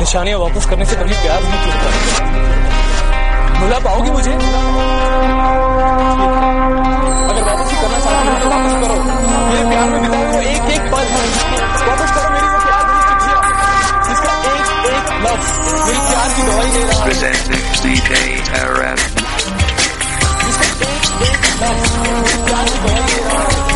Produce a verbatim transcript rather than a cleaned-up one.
निशानियां वापस करने से कभी प्यार नहीं टूटता। भुला पाओगी मुझे? अगर वापस ही करना चाहती हो तो वापस करो। मेरे प्यार में बिताए वो एक एक पल वापस करो। मेरी वो प्यार भरी चिट्ठियां जिसका एक एक लफ्ज मेरी प्यार की गवाही दे रहा है। जिसका एक एक लफ्ज मेरी प्यार की गवाही दे रहा है।